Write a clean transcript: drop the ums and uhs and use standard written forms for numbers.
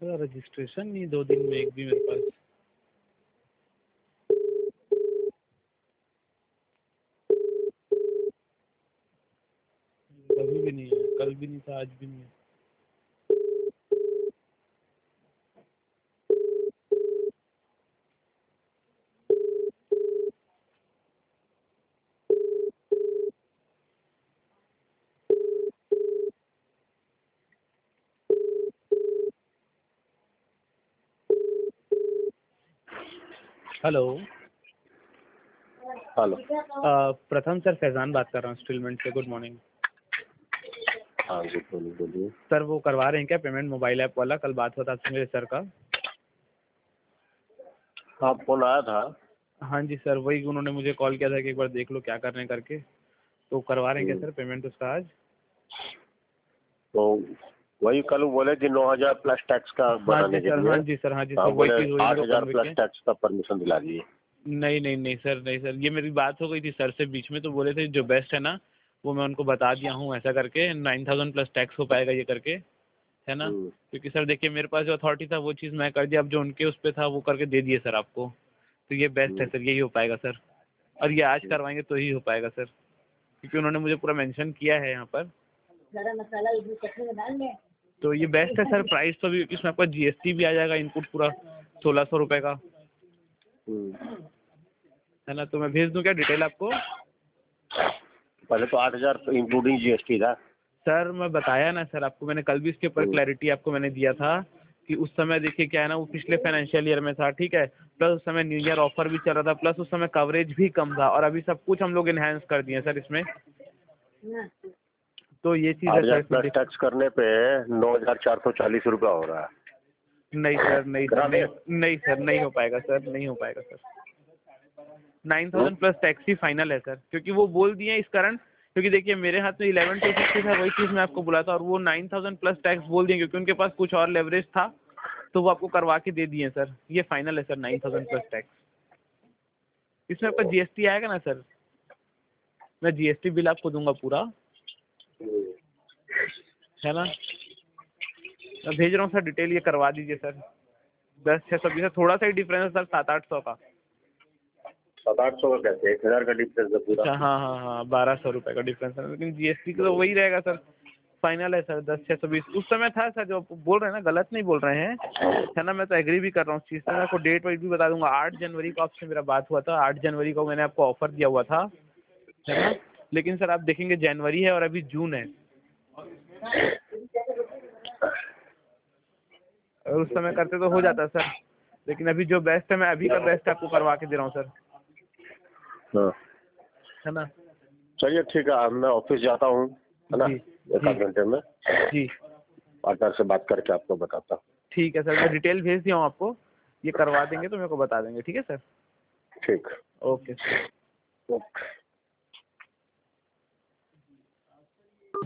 Sir registration नहीं 2 दिन में एक भी मेरे पास। कभी भी नहीं है, कल भी नहीं था, आज भी नहीं है। Hello. Hello. Pratham sir, Faizan बात कर रहा हूँ स्टीलमेंट से। Good morning. हाँ जी, बोलिए। सर वो करवा रहे हैं क्या पेमेंट मोबाइल ऐप वाला? कल बात हुआ था आपसे मेरे सर का। हाँ, फोन आया था। हाँ जी सर, वही उन्होंने मुझे कॉल किया था कि एक बार देख लो क्या कर रहे हैं करके। तो करवा रहे हैं क्या सर पेमेंट उसका आज? तो वही कल बोले कि 9,000 प्लस टैक्स का बनाने के लिए। हाँ जी सर, वही बोले चीज़ वही मेरे को 8,000 कन्वे प्लस किया। टैक्स का परमिशन दिला दिए। नहीं सर, ये मेरी बात हो गई थी सर से बीच में, तो बोले थे जो बेस्ट है ना वो मैं उनको बता दिया हूँ, ऐसा करके 9,000 प्लस टैक्स हो पाएगा ये करके, है ना। क्योंकि सर देखिए मेरे पास जो अथॉरिटी था वो चीज़ मैं कर दिया, अब जो उनके उस पर था वो करके दे दिए सर आपको। तो ये बेस्ट है सर, यही हो पाएगा सर। और ये आज करवाएंगे तो ही हो पाएगा सर, क्योंकि उन्होंने मुझे पूरा मेंशन किया है यहाँ पर। तो ये बेस्ट है सर। प्राइस तो भी इसमें आपका जीएसटी भी आ जाएगा, इनपुट पूरा 1,600 रुपये का, है ना। तो मैं भेज दूँ क्या डिटेल आपको? पहले तो 8,000 इंक्लूडिंग जीएसटी था। सर मैं बताया ना सर आपको, मैंने कल भी इसके ऊपर क्लैरिटी आपको मैंने दिया था कि उस समय देखिए क्या है ना, वो पिछले फाइनेंशियल ईयर में था, ठीक है। प्लस उस समय न्यू ईयर ऑफर भी चल रहा था, प्लस उस समय कवरेज भी कम था, और अभी सब कुछ हम लोग इनहेंस कर दिए सर इसमें। तो ये चीज़ है 8,000 सर। प्लस टैक्स करने पे 9,440 रुपया हो रहा है। नहीं सर, नहीं हो पाएगा सर, नहीं हो पाएगा सर। 9,000 प्लस टैक्स ही फाइनल है सर, क्योंकि वो बोल दिए इस कारण, क्योंकि देखिए मेरे हाथ में 11,260 था, वही चीज़ मैं आपको बोला था, और वो 9,000 प्लस टैक्स बोल दिए क्योंकि उनके पास कुछ और लेवरेज था, तो वो आपको करवा के दे दिए सर। ये फाइनल है सर 9,000 प्लस टैक्स। इसमें आपका जीएसटी आएगा ना सर, मैं जीएसटी बिल आपको दूंगा पूरा, है ना। मैं भेज रहा हूँ सर डिटेल, ये करवा दीजिए सर। 10,620 है, थोड़ा सा ही डिफरेंस है सर, 700-800 का। 700-800 का कैसे? 1,000 का डिफरेंस है पूरा। अच्छा, हाँ 1,200 रुपये का डिफरेंस है, लेकिन जीएसटी का तो वही रहेगा सर। फाइनल है सर 10,620। उस समय था सर, जो बोल रहे हैं ना गलत नहीं बोल रहे हैं, है ना। मैं तो एग्री भी कर रहा हूँ उस चीज़ से। मैं आपको डेट वाइट भी बता दूंगा। 8 जनवरी को आपसे मेरा बात हुआ था, 8 जनवरी को मैंने आपको ऑफर दिया हुआ था, है ना। लेकिन सर आप देखेंगे जनवरी है और अभी जून है, और उस समय करते तो हो जाता सर, लेकिन अभी जो बेस्ट है मैं अभी का बेस्ट आपको करवा के दे रहा हूँ सर, हाँ, है ना। चलिए ठीक है, अब मैं ऑफिस जाता हूँ, है ना। जी 1 आध घंटे में जी पार्टनर से बात करके आपको बताता हूँ। ठीक है सर, मैं डिटेल भेज दिया हूँ आपको, ये करवा देंगे तो मेरे को बता देंगे, ठीक है सर। ठीक। ओके। ओके।